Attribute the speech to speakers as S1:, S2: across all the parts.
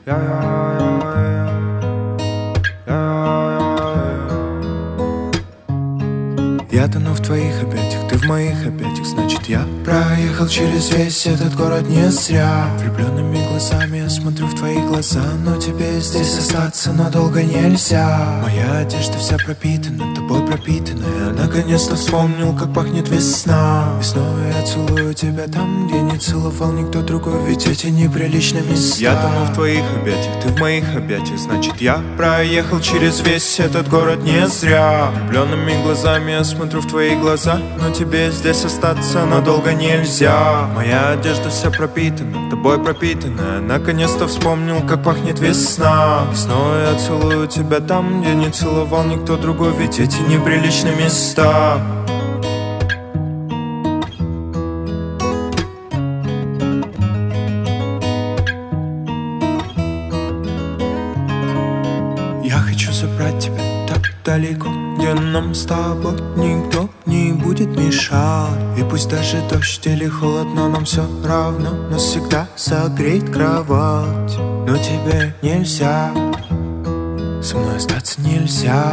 S1: Я тону в твоих объятиях, ты в моих объятиях. Значит, я проехал через весь этот город не зря. Влюбленными глазами я смотрю в твои глаза, но тебе здесь остаться надолго нельзя. Моя одежда вся пропитана, тобой пропитанная. Наконец-то вспомнил, как пахнет весна. Весной я целую тебя там, где не целовал никто другой, ведь эти неприличные места. Я тону в твоих объятиях, ты в моих объятиях. Значит, я проехал через весь этот город не зря. Влюбленными глазами я смотрю в твои глаза, но тебе здесь остаться надолго нельзя. Моя одежда вся пропитана, тобой пропитанная. Наконец-то вспомнил, как пахнет весна. Весной я целую тебя там, где не целовал никто другой, ведь эти неприличные места. Я хочу забрать тебя так далеко, где нам с тобой никто не будет мешать. И пусть даже дождь или холодно, нам все равно, нас всегда согреет кровать. Но тебе нельзя, со мной остаться нельзя.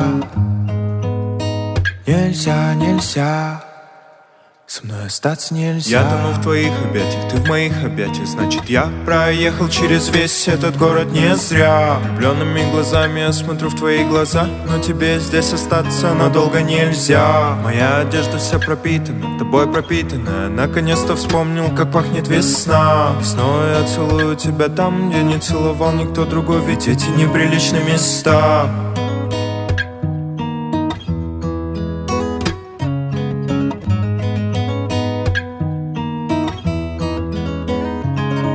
S1: Нельзя, нельзя, со мной остаться нельзя. Я тону в твоих объятиях, ты в моих объятиях. Значит, я проехал через весь этот город не зря. Влюбленными глазами я смотрю в твои глаза, но тебе здесь остаться надолго нельзя. Моя одежда вся пропитана, тобой пропитанная. Наконец-то вспомнил, как пахнет весна. Весной я целую тебя там, где не целовал никто другой, ведь эти неприличные места.